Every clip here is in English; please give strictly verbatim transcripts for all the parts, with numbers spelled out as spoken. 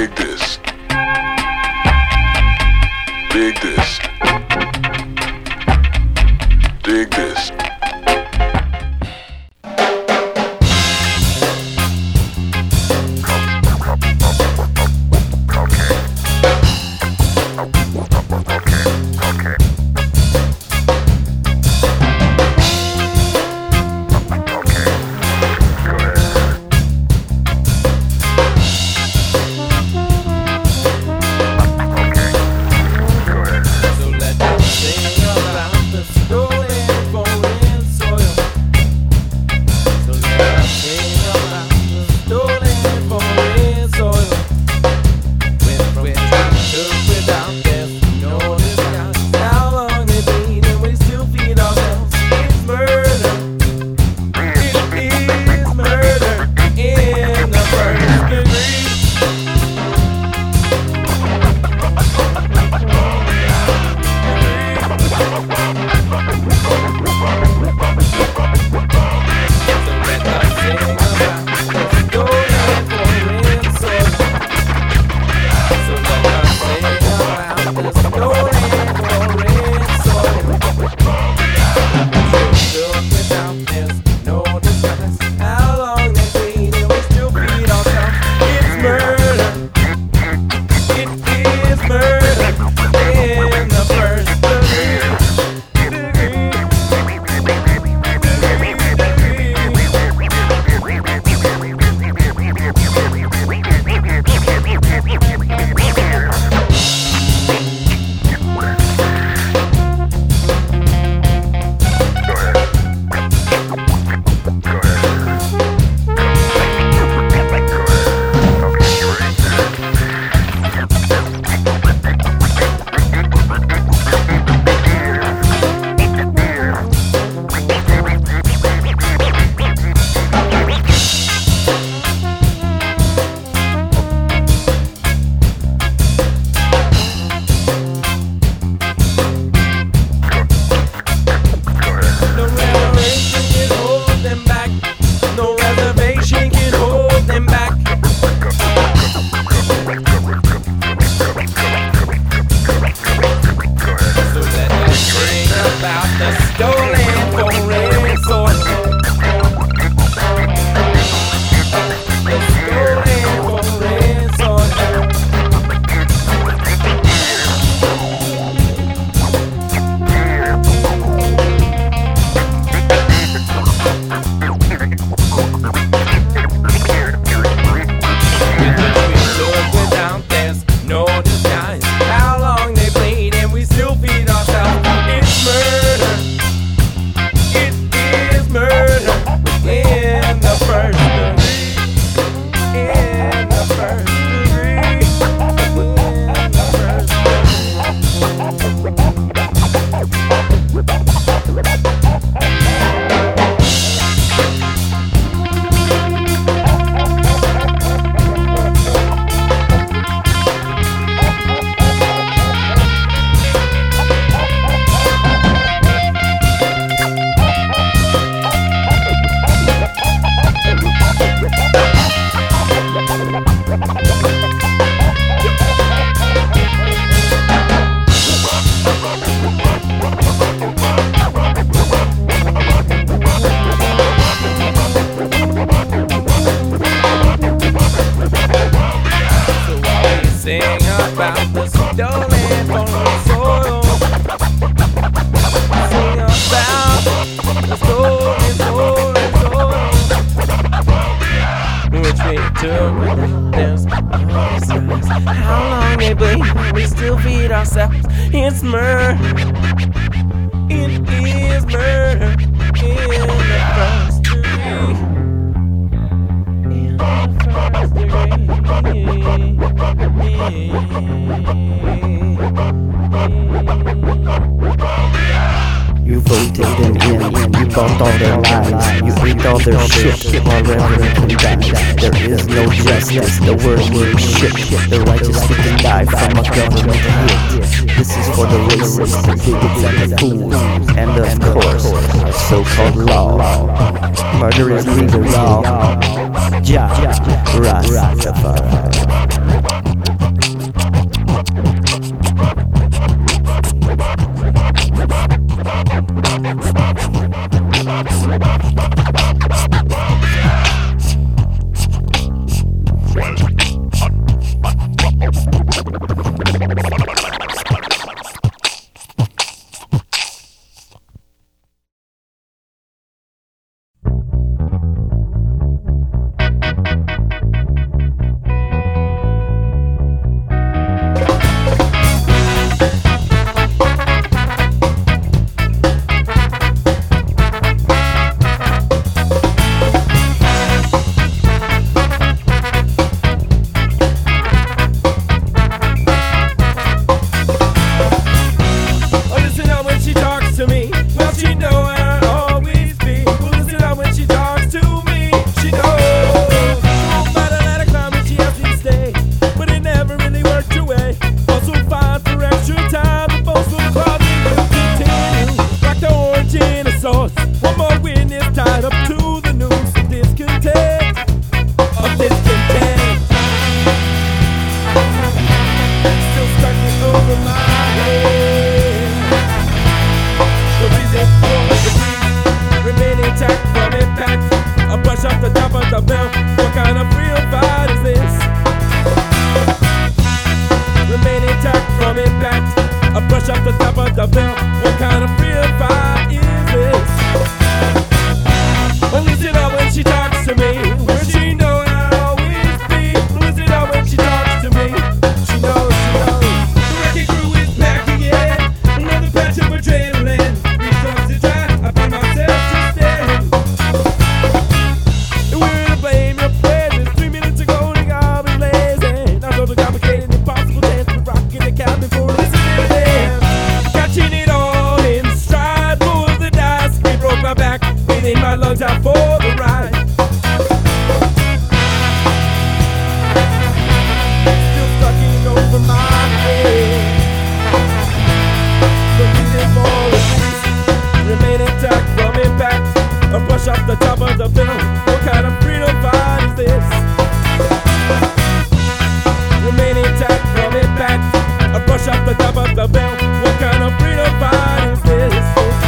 Dig this. Dig this. Dig this. About the stolen foreign soil. Sing about the stolen foreign soil, which we took. There's no stress. How long they bleed, we still feed ourselves. It's murder. It is murder in the first degree. In the first degree. You voted them in, you bought all their lies, you ate all their shit while reverend can die. There is no justice, the word means shit. The righteous stick and die from a government hit. This is for the racists, the bigots and the fools, and of course, our so-called law. Murder is legal, y'all. Jah Rastafari. Rush up the top of the bell. What kind of freedom fight is this?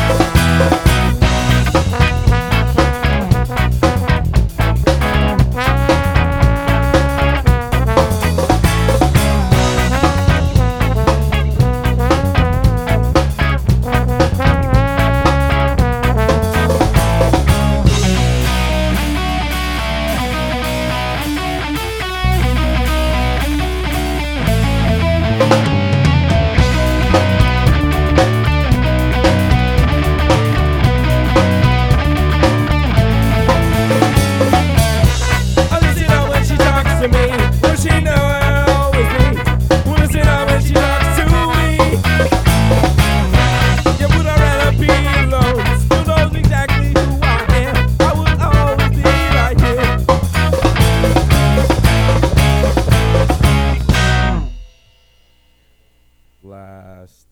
Last.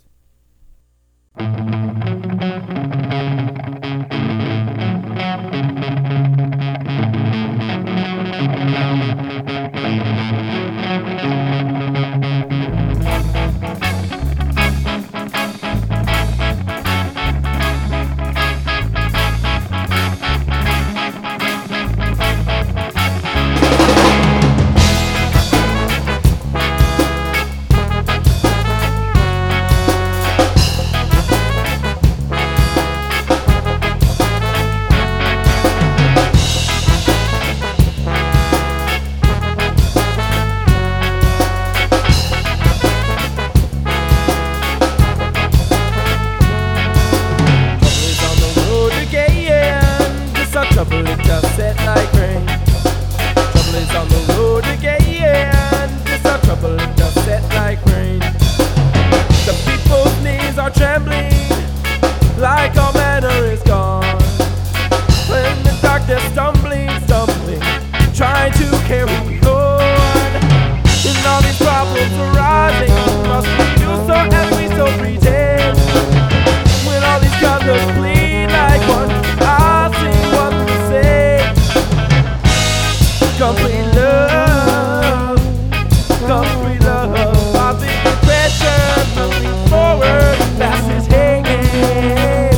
Trouble it just set like rain. Trouble is on the road again. This a trouble it just set like rain. The people's knees are trembling like our manner is gone. When the darkness stumbling, stumbling, trying to carry on. And all these problems arising, must we do so and we so pretend? When all these colors bleed like one, I sing what we say. Complete love, complete love. I think the pressure moving forward, fast is hanging.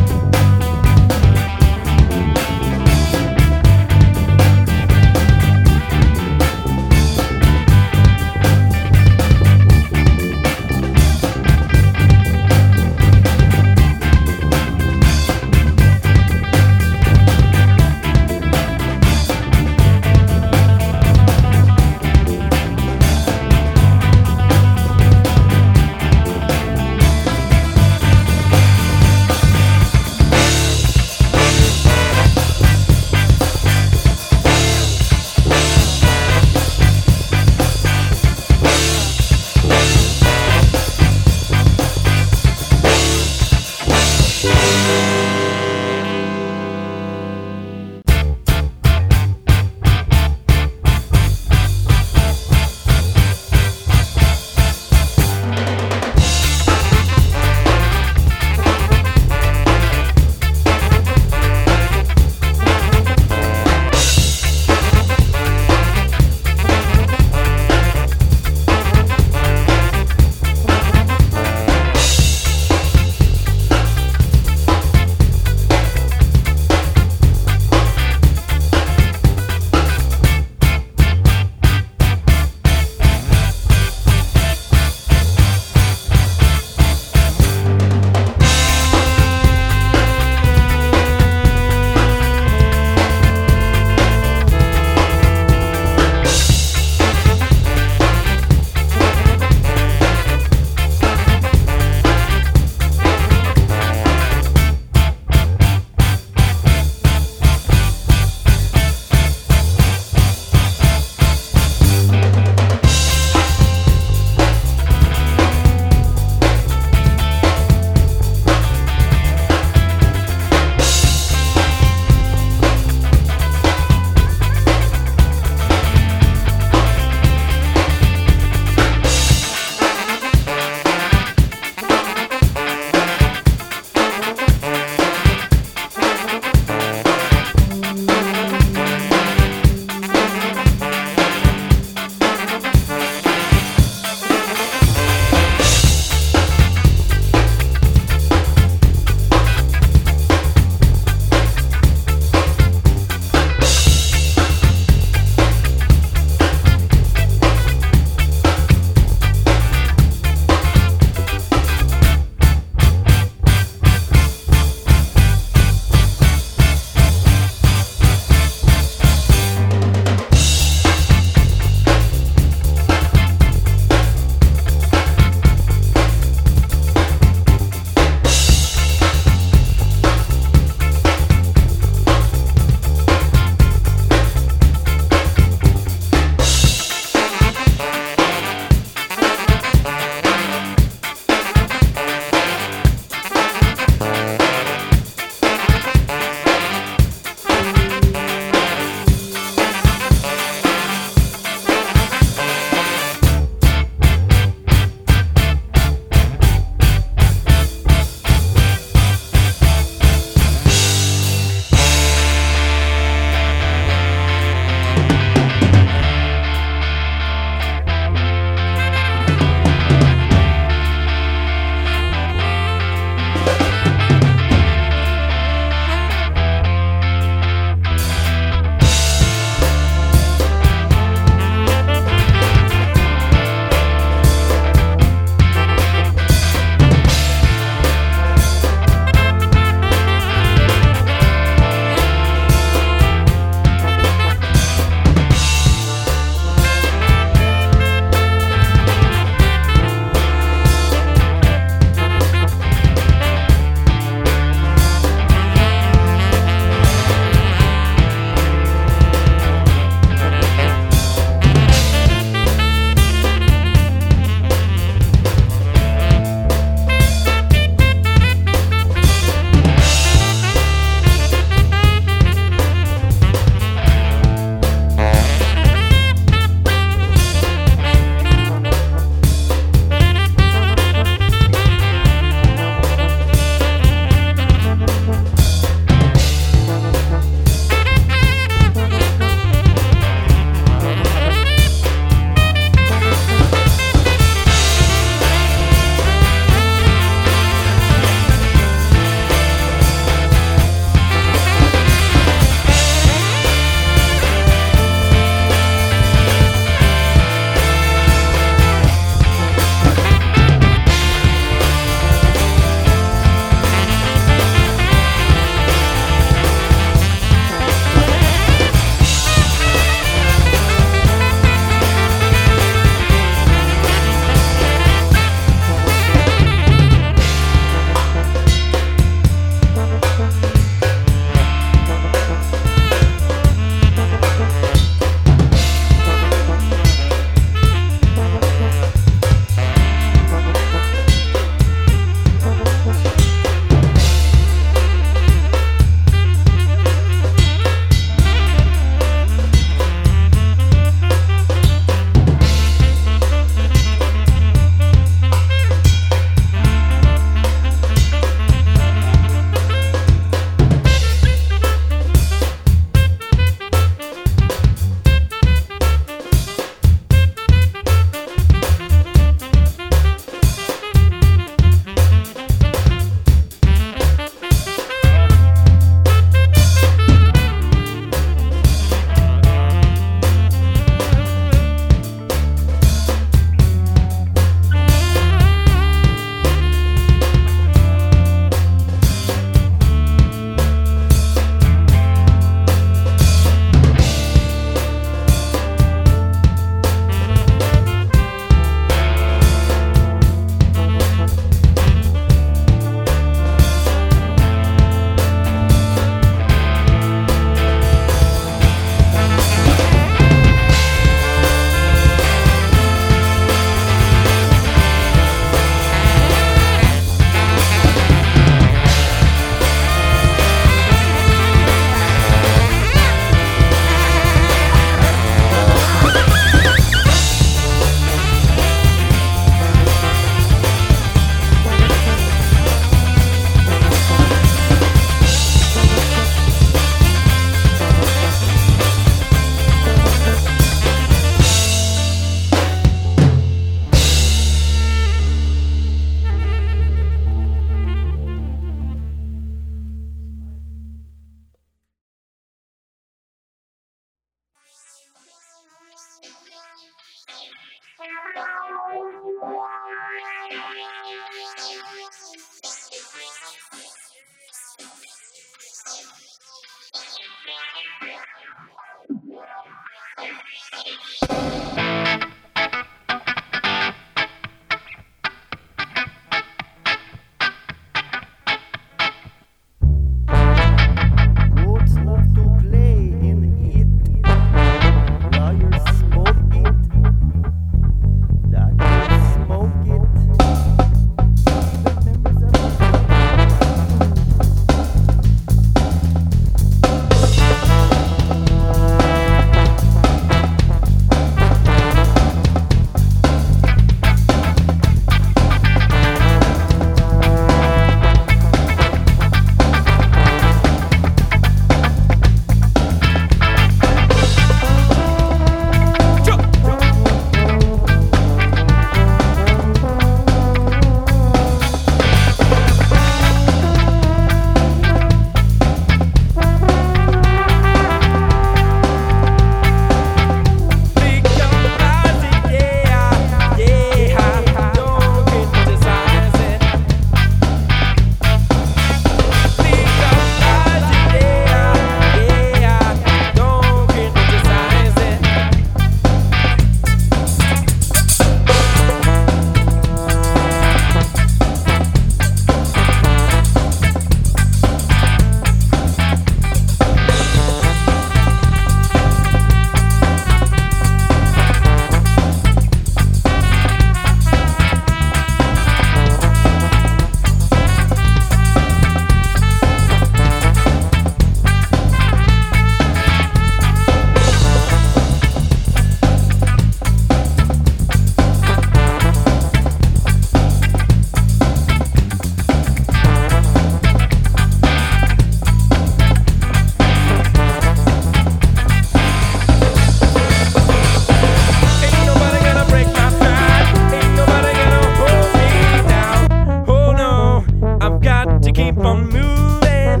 on moving.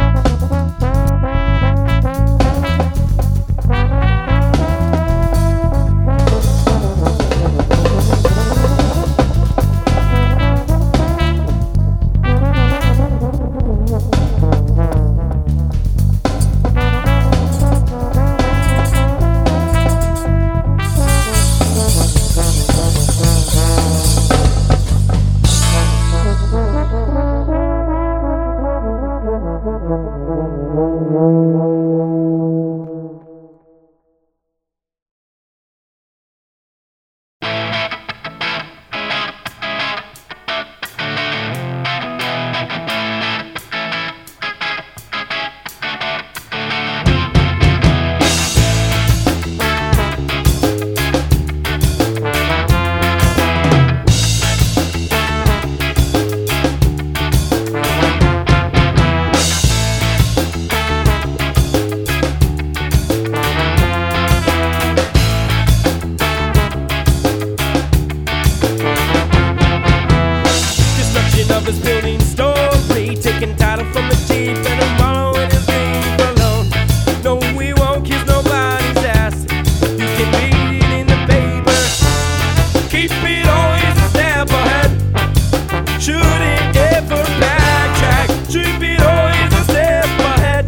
Of his building story, taking title from the chief and I'm borrowing his name alone. No, we won't kiss nobody's ass. You can read it in the paper. Keep it always a step ahead. Shouldn't ever backtrack. Keep it always a step ahead.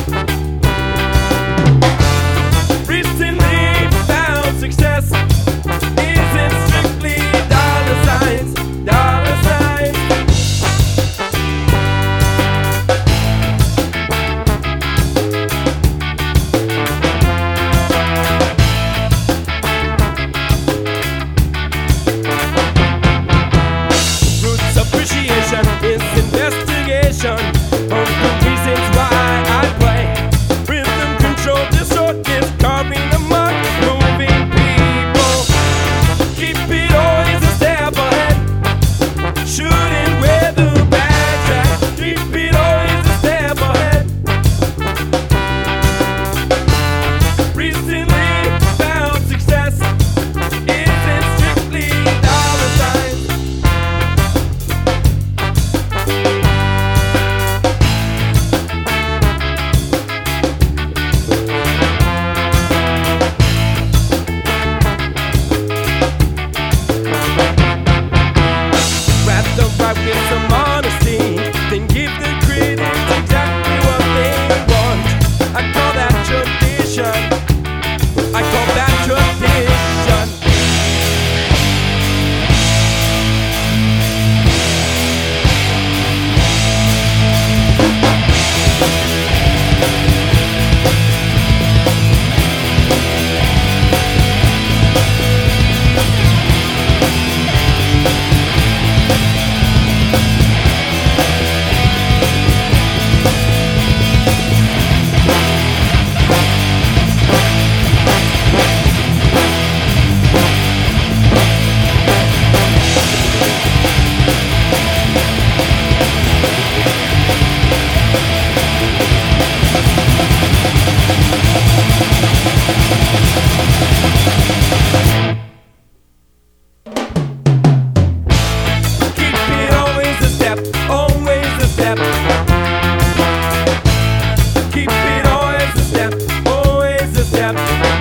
Recently found success isn't strictly dollar signs, dollar signs. Appreciation is investigation of the reasons why I play. Rhythm control disorders, carving amok moving people. Keep it always a step ahead. Shooting with the backtrack. Keep it always a step ahead. Recently found success isn't strictly dollar signs. Rather write with some honesty than give the critics exactly what they want. I call that tradition. I call that tradition. Keep it always a step, always a step. Keep it always a step, always a step.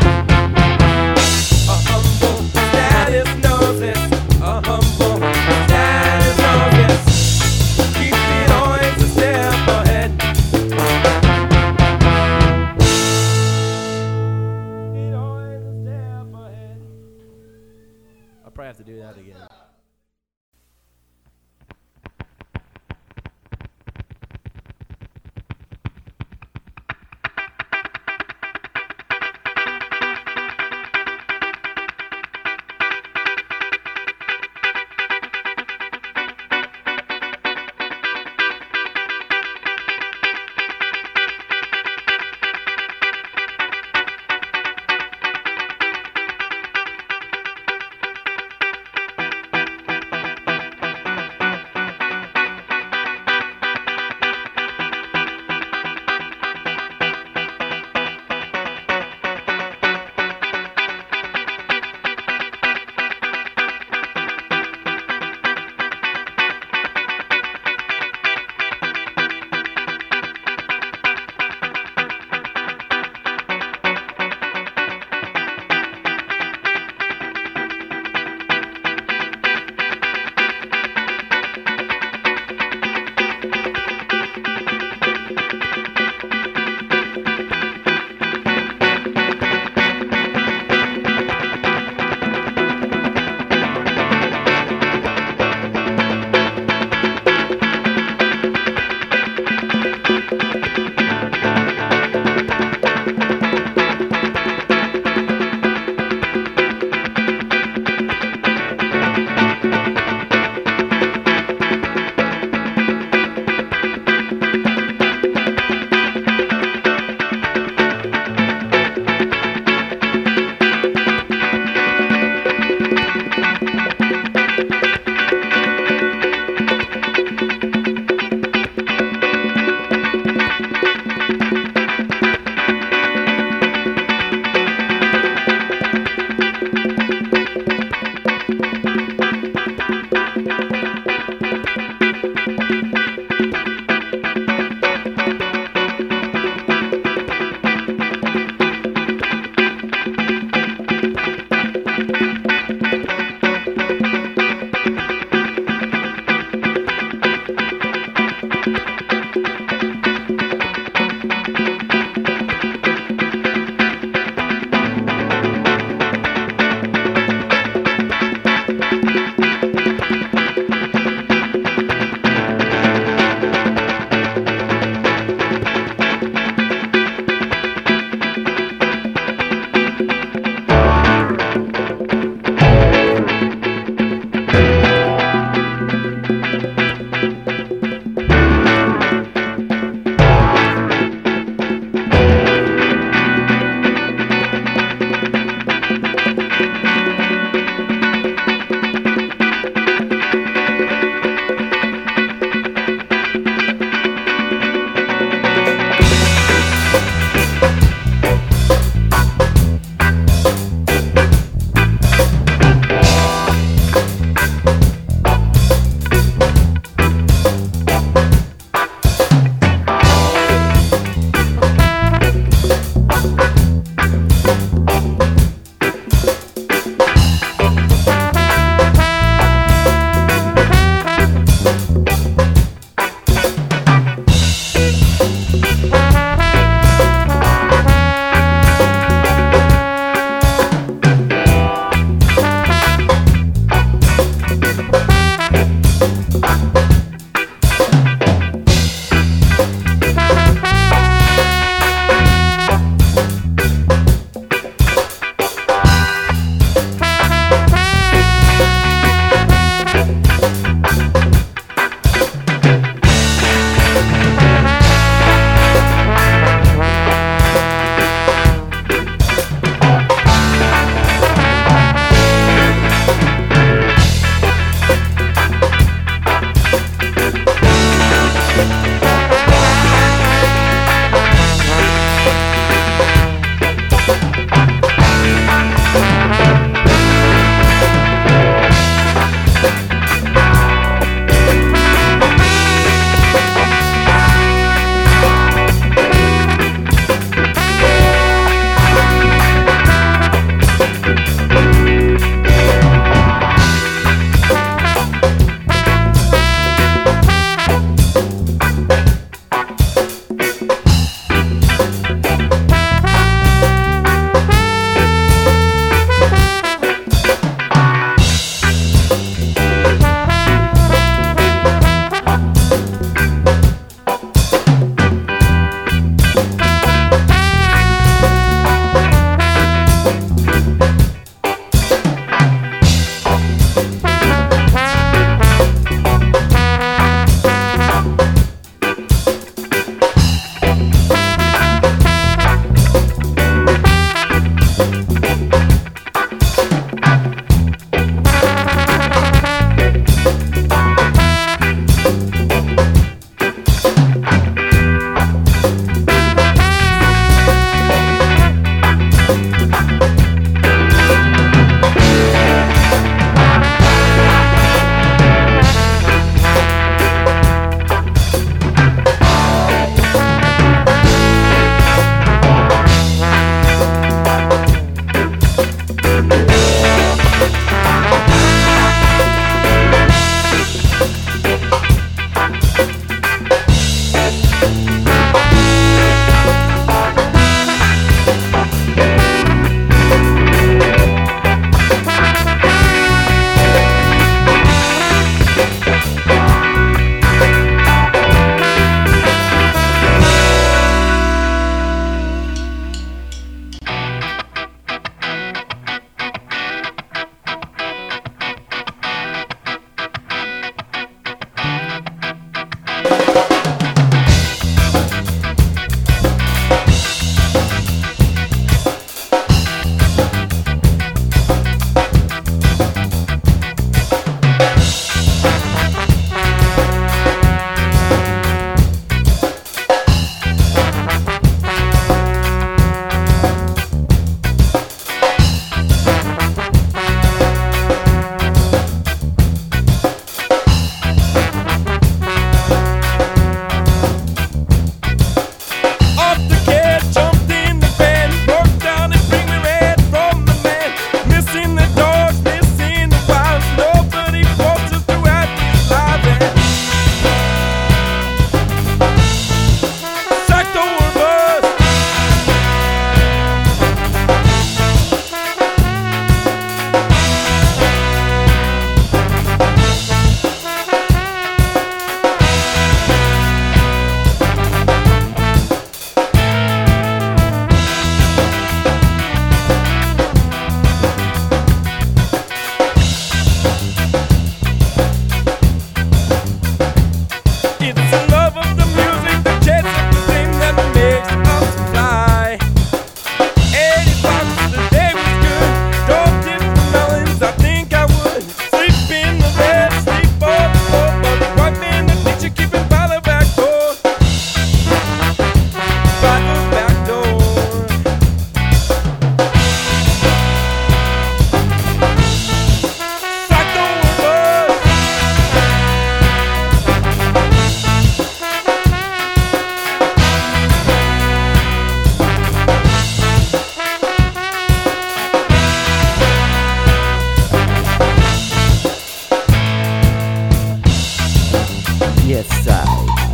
A humble status knows this. A humble status knows this. Keep it always a step ahead. Keep it always a step ahead. I'll probably have to do that again.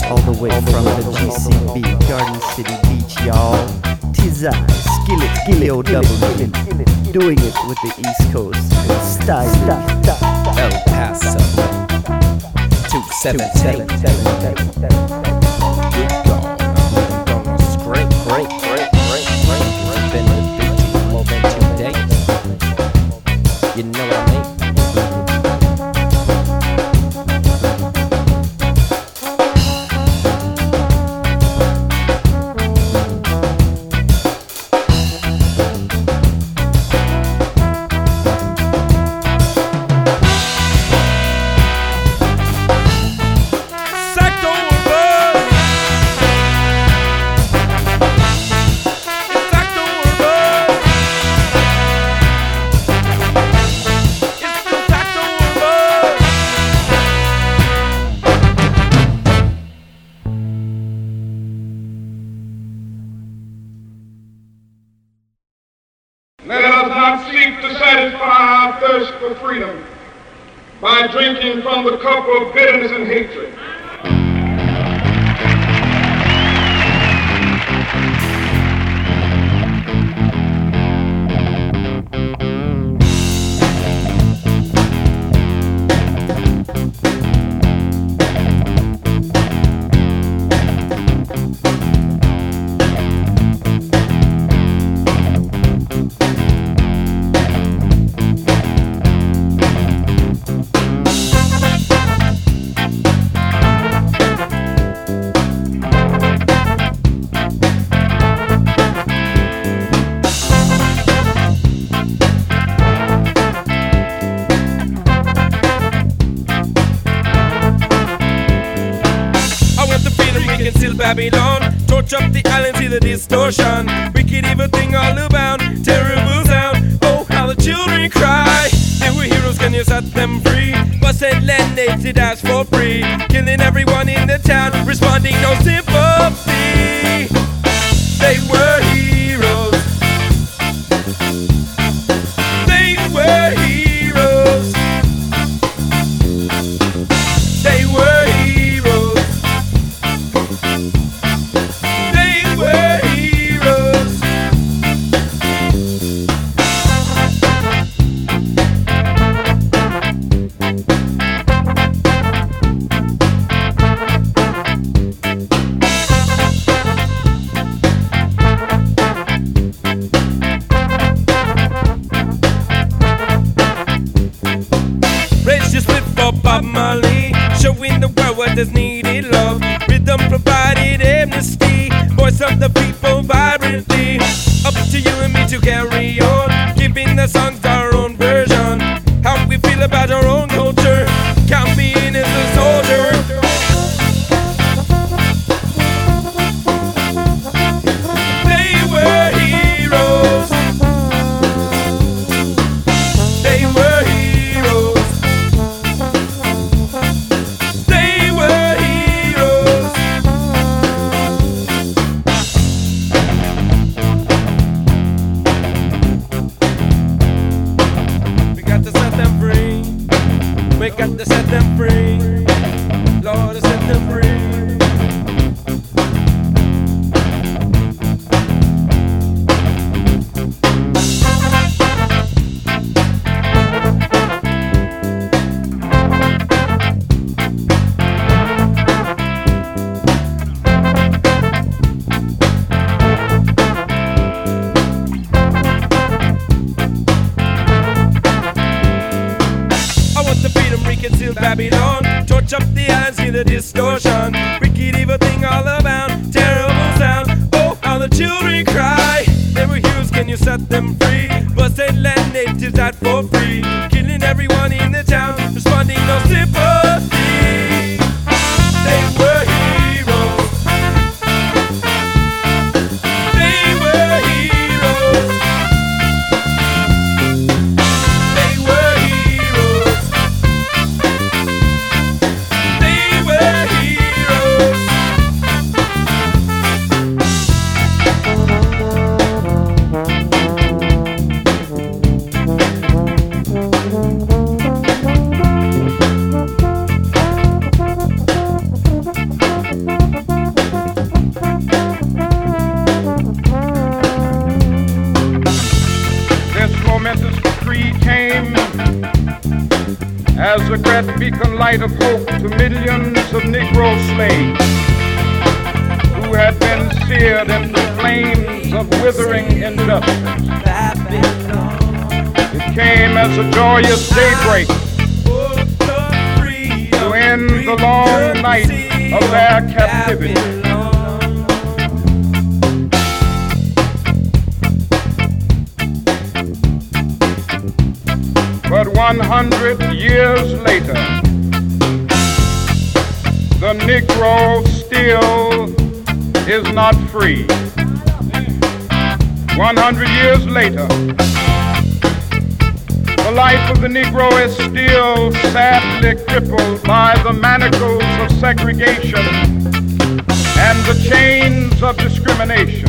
all the way from the G C B, Garden City Beach, y'all. Tis I, Skillet, Skillet, W, doing it with the East Coast style. El Paso two seven seven. Good God. It's great, great, great, great, great. It's been with Big T for more than two days. You know what I mean? Let us not seek to satisfy our thirst for freedom by drinking from the cup of bitterness and hatred. Babylon, torch up the island, see the distortion. Wicked evil thing all about, terrible sound. Oh, how the children cry. They were heroes, can you set them free? But said land native ask for free. Killing everyone in the town, responding no sympathy. They were heroes. They were heroes. They were heroes. Bob Marley, showing the world what is needed love. Rhythm provided amnesty, voice of the people vibrantly. Up to you and me to carry on, giving the songs our own version. How we feel about our own culture, count me in as a soldier. They were heroes. They were heroes. We got to set them free, Lord, set them free. Conceal Babylon, torch up the island, see the distortion. Wicked evil thing all about, terrible sound. Oh, how the children cry. They were heroes, can you set them free? Busted land natives died for free, killing everyone in the town, responding no sympathy. They were heroes. They were heroes. They were heroes. a beacon light of hope to millions of Negro slaves who had been seared in the flames of withering injustice. It came as a joyous daybreak to end the long night of their captivity. But one hundred years later, the Negro still is not free. one hundred years later, the life of the Negro is still sadly crippled by the manacles of segregation and the chains of discrimination.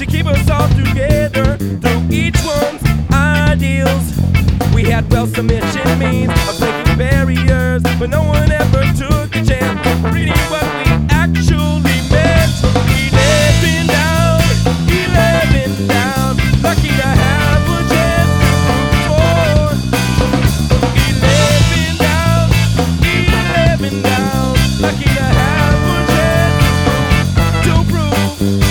to keep us all together through each one's ideals. We had well submission means of breaking barriers, but no one ever took a chance of reading what we actually meant. Eleven down, eleven down, lucky to have a chance to move forward. Eleven down, eleven down, lucky to have a chance to prove.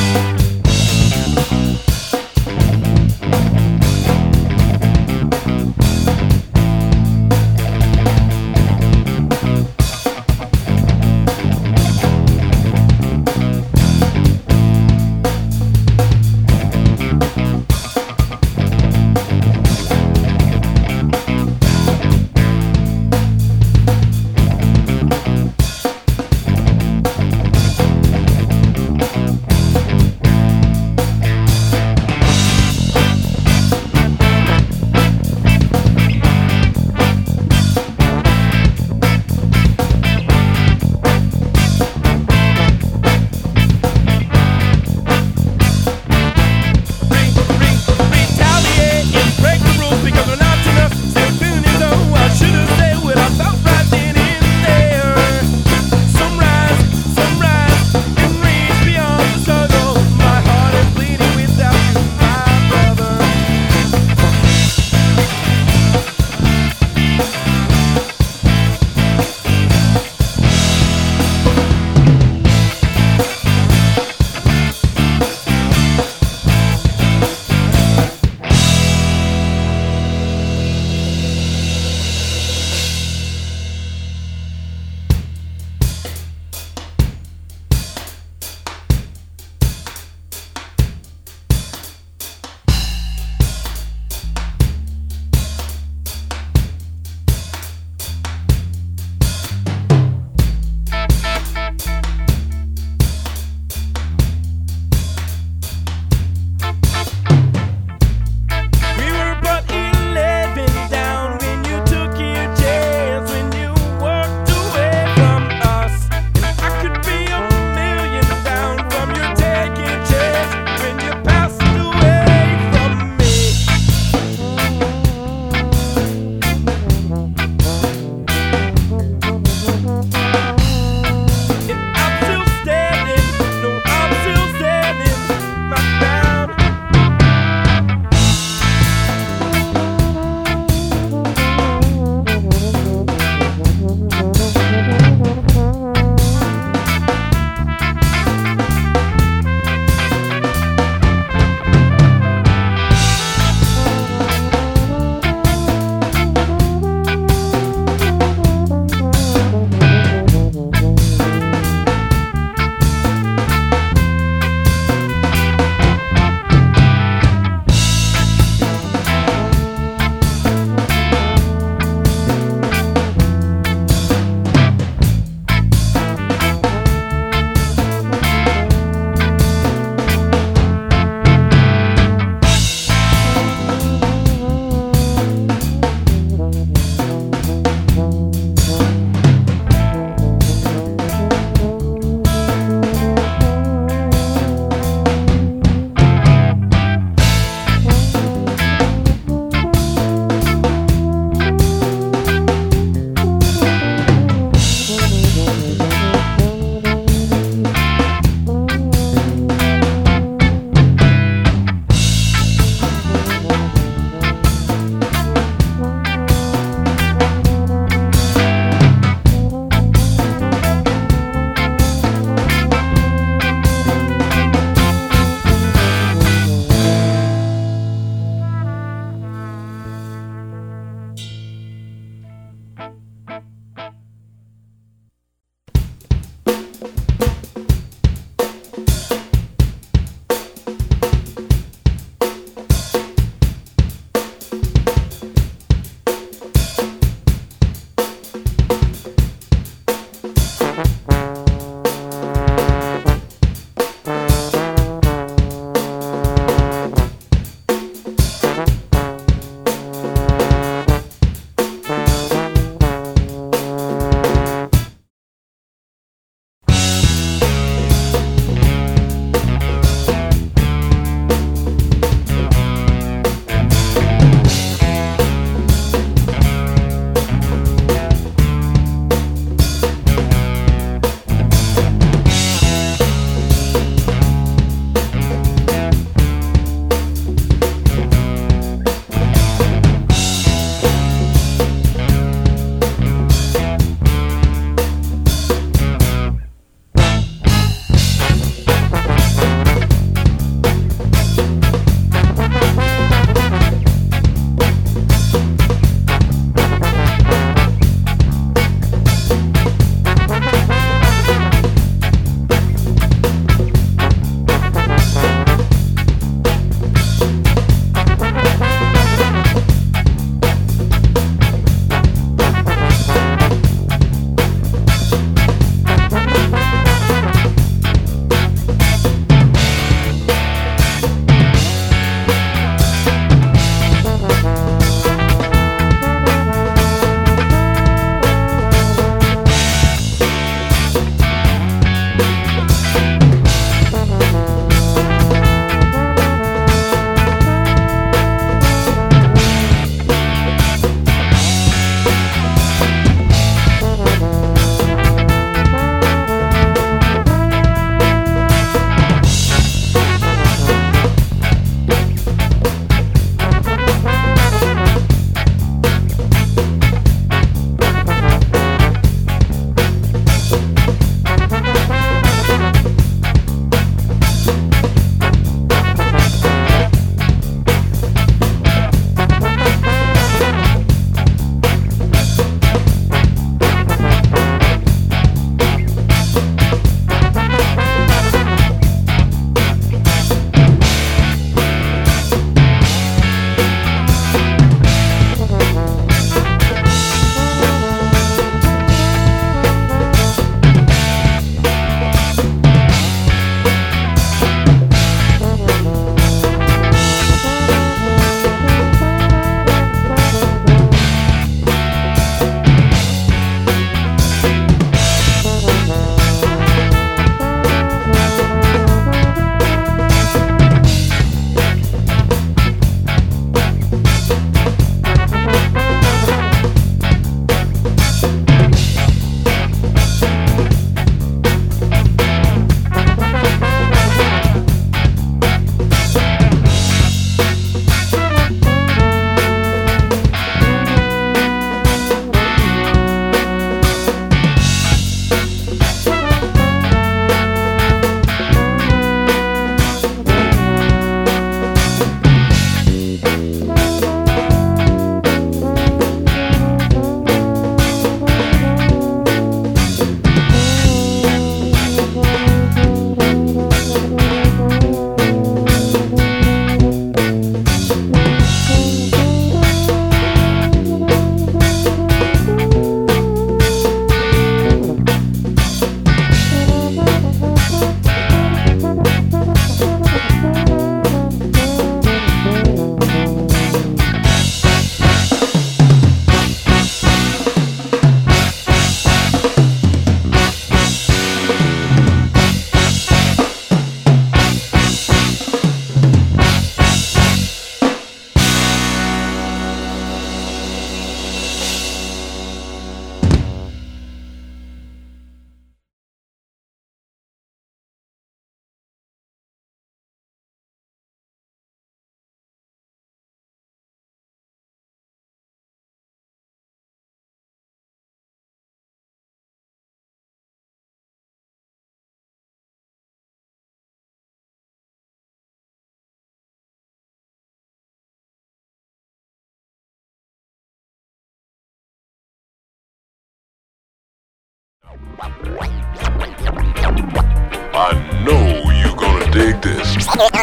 I know you gonna dig this.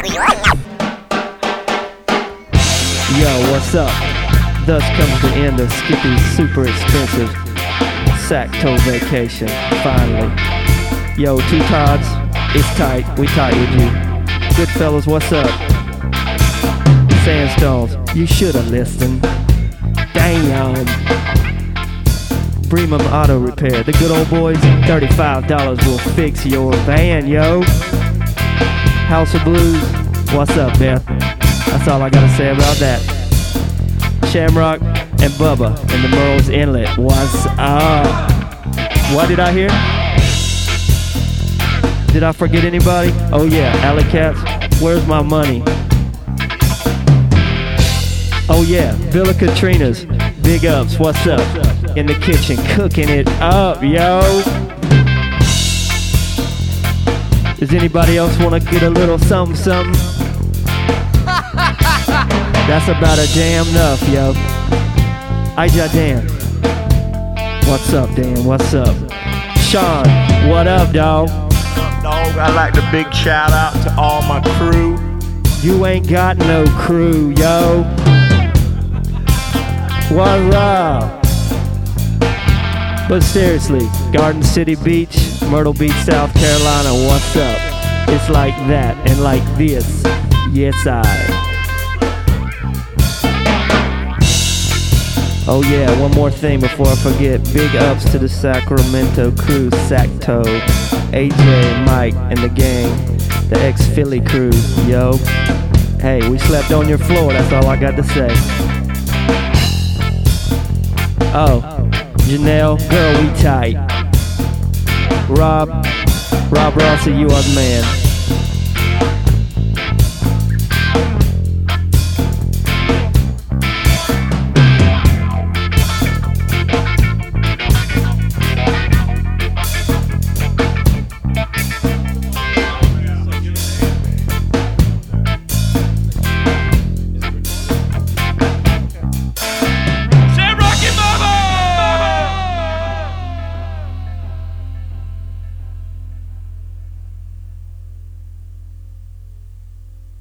Yo, what's up? Thus comes the end of Skippy's super expensive Sacktoe vacation, finally. Yo, Two Tods, it's tight, we tight with you. Good fellas, what's up? Sandstones, you should've listened. Damn. Bremen Auto Repair, the good old boys, thirty-five dollars will fix your van, yo. House of Blues, what's up, Beth? That's all I gotta say about that. Shamrock and Bubba in the Merle's Inlet, what's up? What did I hear? Did I forget anybody? Oh yeah, Alley Cats, where's my money? Oh yeah, Villa Katrina's, big ups, what's up? In the kitchen, cooking it up, yo. Does anybody else wanna get a little something, something? That's about a damn enough, yo. Ija Dan. What's up, Dan? What's up? Sean, what up, dawg? Dog, I'd like to big shout out to all my crew. You ain't got no crew, yo. What's up? But seriously, Garden City Beach, Myrtle Beach, South Carolina, what's up? It's like that and like this. Yes, I. Oh yeah, one more thing before I forget. Big ups to the Sacramento crew, Sacktoe, A J, Mike, and the gang, the ex-Philly crew, yo. Hey, we slept on your floor, that's all I got to say. Oh, Janelle, girl, we tight. Rob, Rob Rossi, you are the man.